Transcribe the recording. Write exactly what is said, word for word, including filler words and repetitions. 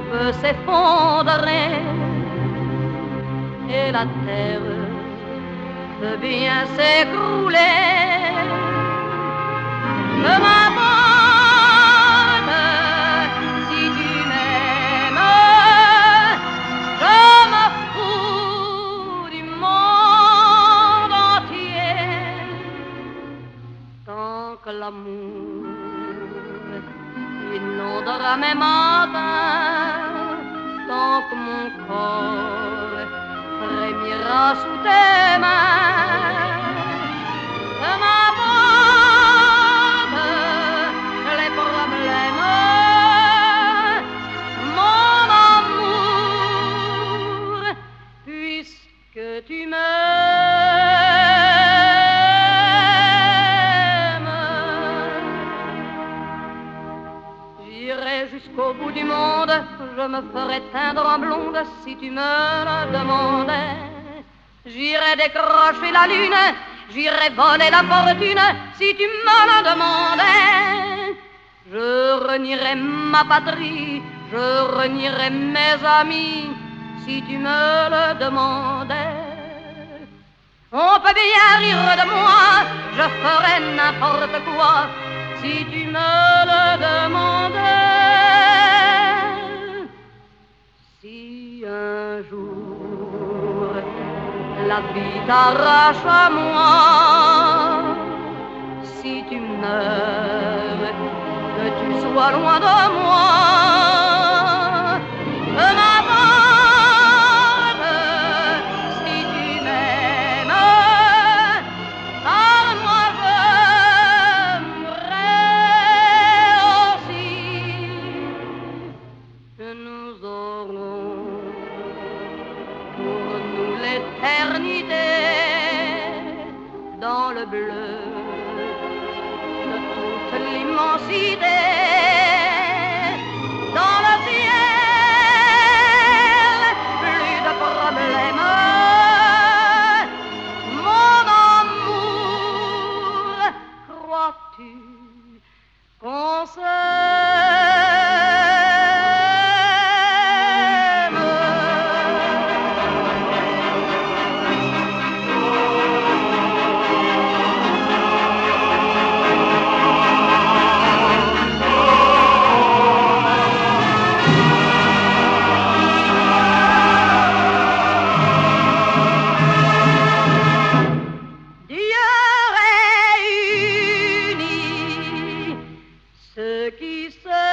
peut s'effondrer et la terre peut bien s'écrouler. Que m'importe si tu m'aimes, je me fous du monde entier. Tant que l'amour inondera mes matins, tant que mon corps frémira sous tes mains. Que m'importe les problèmes, mon amour, puisque tu m'aimes. J'irai jusqu'au bout du monde, je me ferai teindre en blonde si tu me le demandais. J'irai décrocher la lune, j'irai voler la fortune si tu me le demandais. Je renierai ma patrie, je renierai mes amis si tu me le demandais. On peut bien rire de moi, je ferai n'importe quoi si tu me le demandais. Si un jour la vie t'arrache à moi, si tu meurs, que tu sois loin de moi, que m'importe si tu m'aimes, car moi je mourrai aussi, que nous aurons pour nous l'éternité dans le bleu de toute l'immensité, dans le ciel, plus de problèmes, mon amour, crois-tu qu'on s'aime? Dieu réunit ceux qui se